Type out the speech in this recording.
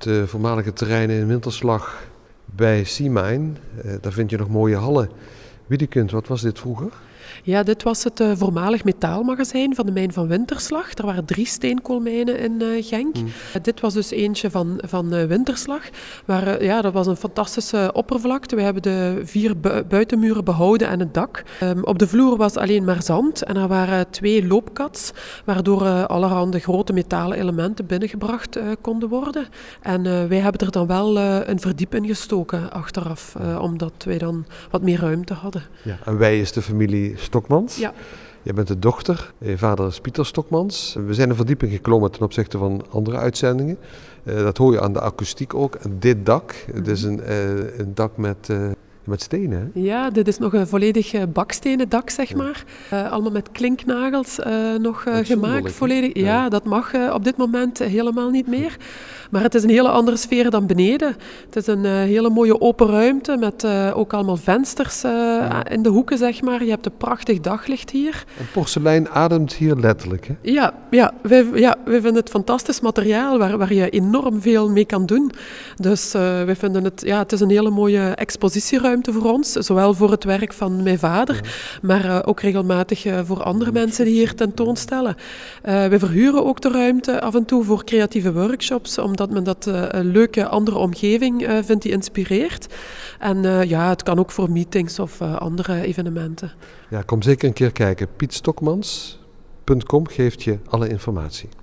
de voormalige terreinen in Winterslag bij Seamine. Daar vind je nog mooie hallen. Wiedekund, wat was dit vroeger? Ja, dit was het voormalig metaalmagazijn van de mijn van Winterslag. Er waren 3 steenkoolmijnen in Genk. Dit was dus eentje van Winterslag. Maar dat was een fantastische oppervlakte. We hebben de 4 buitenmuren behouden en het dak. Op de vloer was alleen maar zand en er waren 2 loopkats, waardoor allerhande grote metalen elementen binnengebracht konden worden. En wij hebben er dan wel een verdiep in gestoken achteraf, omdat wij dan wat meer ruimte hadden. Ja, en wij is de familie Stokmans. Ja. Jij bent de dochter, je vader is Pieter Stokmans. We zijn een verdieping geklommen ten opzichte van andere uitzendingen. Dat hoor je aan de akoestiek ook. En dit dak, het is een dak met stenen. Hè? Ja, dit is nog een volledig bakstenen dak, zeg maar. Allemaal met klinknagels nog gemaakt. Volledig. Ja, dat mag op dit moment helemaal niet meer. Maar het is een hele andere sfeer dan beneden. Het is een hele mooie open ruimte met ook allemaal vensters in de hoeken, zeg maar. Je hebt een prachtig daglicht hier. En porselein ademt hier letterlijk, hè? Ja, wij vinden het fantastisch materiaal waar je enorm veel mee kan doen. Dus wij vinden het is een hele mooie expositieruimte voor ons. Zowel voor het werk van mijn vader, maar ook regelmatig voor andere mensen die hier tentoonstellen. Wij verhuren ook de ruimte af en toe voor creatieve workshops, omdat men dat een leuke andere omgeving vindt die inspireert. En het kan ook voor meetings of andere evenementen. Ja, kom zeker een keer kijken. pietstokmans.com geeft je alle informatie.